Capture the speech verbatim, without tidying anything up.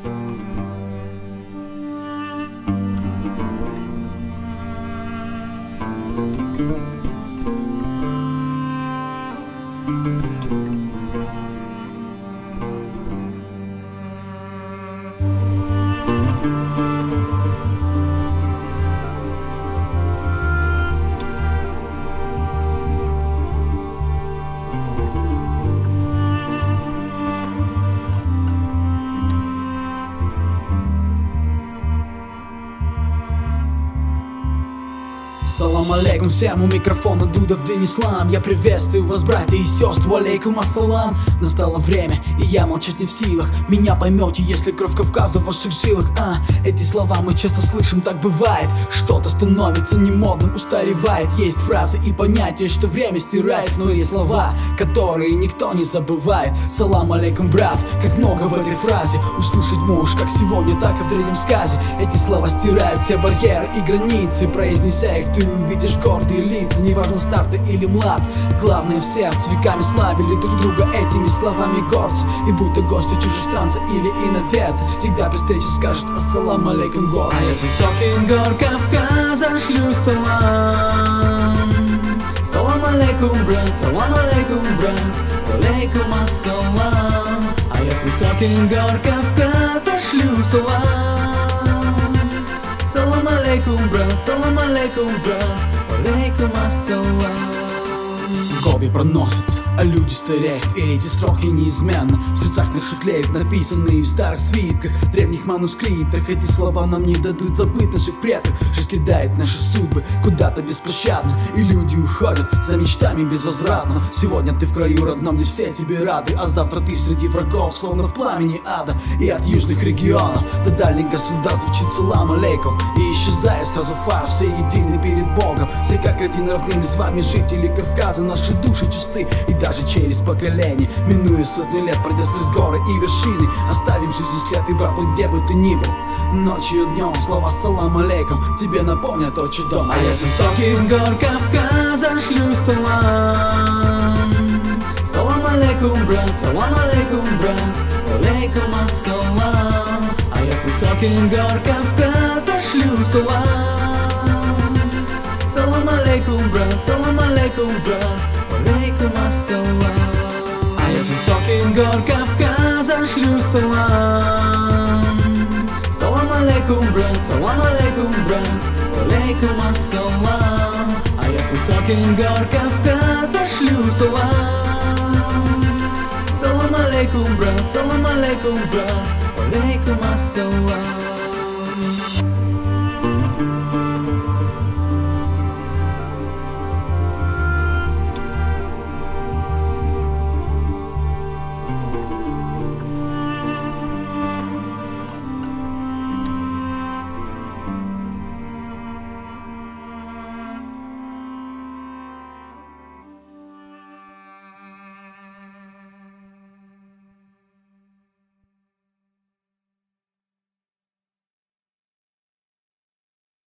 Салам алейкум всем, у микрофона Дуда в день ислам. Я приветствую вас, братья и сестры, алейкум ассалам. Настало время, и я молчать не в силах. Меня поймете, если кровь Кавказа в ваших жилах. А, эти слова мы часто слышим, так бывает. Что-то становится немодным, устаревает. Есть фразы и понятия, что время стирает. Но есть слова, которые никто не забывает. Салам алейкум, брат, как много в этой фразе. Услышать можешь как сегодня, так и в древнем сказе. Эти слова стирают все барьеры и границы. Произнеся их, ты увидишь гордые лица. Неважно, стар ты или млад, главное в сердце. Веками славили друг друга этими словами горцы. И будь то гости, чужестранцы или иноверцы, всегда при встрече скажет ассалам алейкум, горцы. А я с высоких гор Кавказа шлю салам. Салам алейкум, брат, салам алейкум, брат, алейкум ассалам. А я с высоких гор Кавказа шлю салам. Салам алейкум, брат, салам алейкум, брат, алейкум ассалам. Годы проносятся, а люди стареют, и эти строки неизменно в сердцах наших тлеют, написанные в старых свитках, древних манускриптах. Эти слова нам не дадут забыть наших предков. Жизнь кидает наши судьбы куда-то беспощадно, и люди уходят за мечтами безвозвратно. Сегодня ты в краю родном, где все тебе рады, а завтра ты среди врагов, словно в пламени ада. И от южных регионов до дальних государств звучит салам алейкум, и исчезает сразу фар, все едины перед Богом. Все как один равны с вами, жители Кавказа, наши души чисты. И даже через поколение, минуя сотни лет, пройдя сквозь горы и вершины, оставим жизнь след, и брат, где бы ты ни был, ночью и днем слова салам алейкум тебе напомнят отчий дом. А я с высоких гор Кавказа шлю салам. Салам алейкум, брат, салам алейкум, брат, алейкум ассалам. А я с высоких гор Кавказа шлю салам. Салам алейкум, брат, салам алейкум, брат, алейкум ассалам. А я с высоких гор Кавказа шлю салам. Салам алейкум, брат, салам алейкум, брат, алейкум ассалам. А я с высоких гор Кавказа шлю салам. Салам алейкум, брат, салам алейкум, брат, алейкум ассалам.